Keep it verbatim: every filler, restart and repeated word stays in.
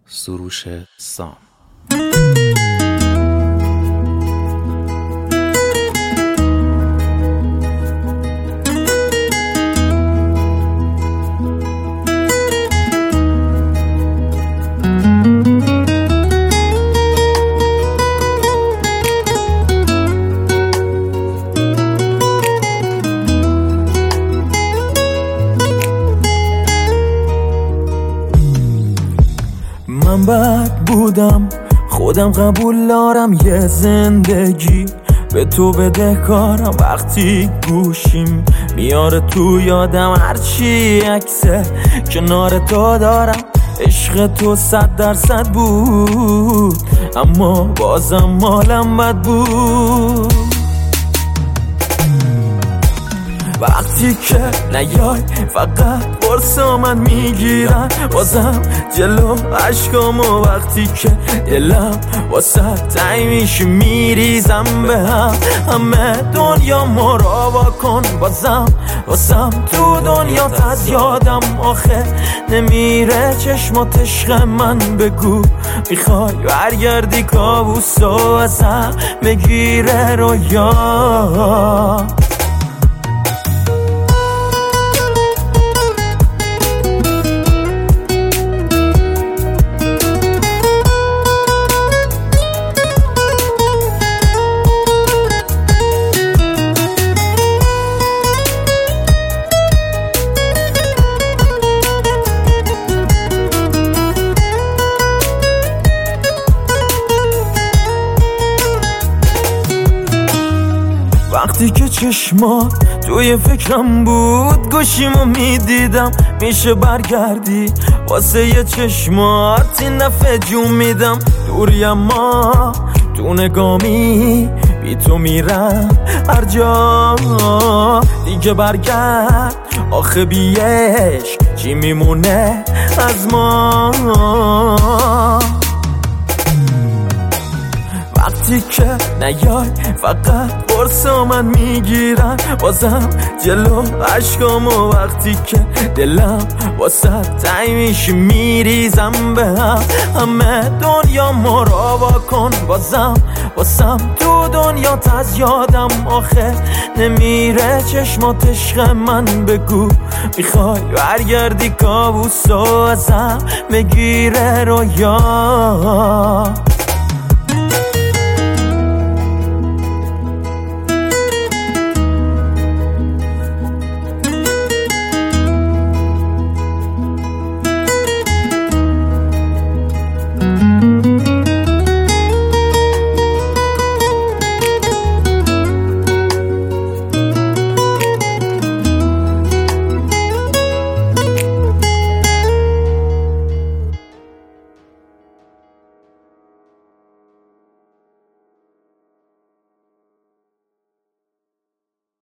سروش سام. من بد بودم، خودم قبول دارم، یه زندگی به تو بدهکارم. وقتی گوشیم میاره تو یادم هرچی عکسه کنار تو دارم. عشق تو صد درصد بود، اما بازم مالم بد بود. وقتی که نیای فقط برسا من میگیرن بازم جلو عشقامو. وقتی که دلم واسه تنگ میشه میریزم به هم. همه دنیا مراوا کن بازم واسم تو دنیا از یادم آخه نمیره چشمات عشق من. بگو میخوای برگردی کابوسو ازم بگیره رویا. وقتی که چشمات توی فکرم بود گوشیمو میدیدم میشه برگردی واسه یه چشمات این دفعه جون میدم. دوری اما تو نگامی بی تو میرم هر جا دیگه. برگرد آخه بی عشق چی میمونه از ما. وقتی که نیای فقط برسا من میگیرن بازم جلو عشقامو. وقتی که دلم واسه تنگ میشه میریزم به هم. همه دنیا مراوا کن بازم واسم تو دنیا از یادم آخه نمیره چشمات عشق من. بگو میخوای برگردی کابوسو ازم بگیره رویا.